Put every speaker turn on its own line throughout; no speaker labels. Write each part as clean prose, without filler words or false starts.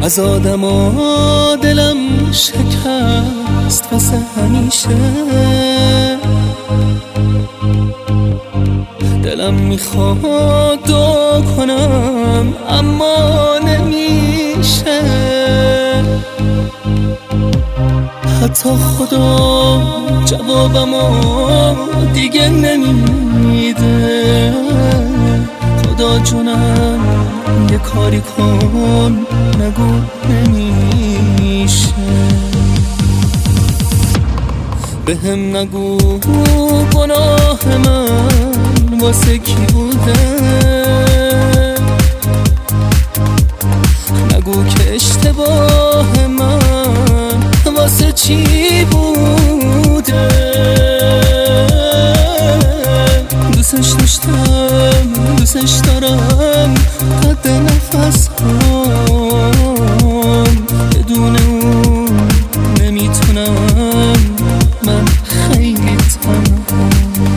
از آدما دلم شکست واسه همیشه. دلم میخواد دعا کنم اما نمیشه. حتی خدا جوابمو دیگه نمیده. خدا جونم یه کاری کن، نگو نمیشه. بهم نگو گناه من واسه کی بوده. نگو که اشتباه من واسه چی بوده. دوستش داشتم، دوستش دارم، قد نفس هم بدون اون نمیتونم. من خیلی تنها.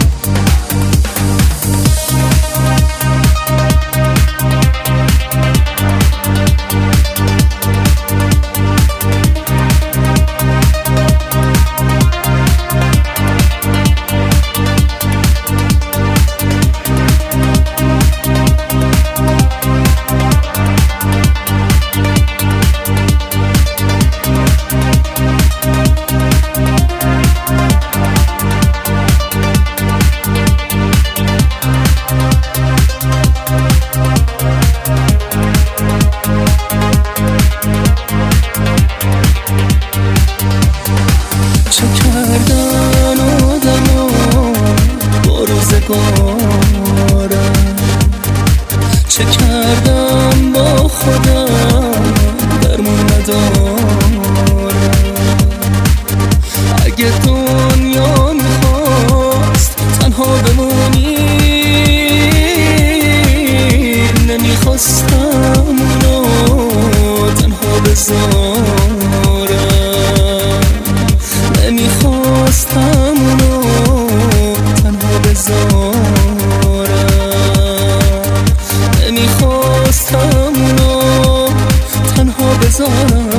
چه کردن آدما با روزگارم، چه کردم با خودم درمون ندارم. اگه دنیا میخواست تنها بمونی نمیخواستم اونو تنها بذارم. نمیخواستم اونو تنها بذارم. نمیخواستم اونو تنها بذارم.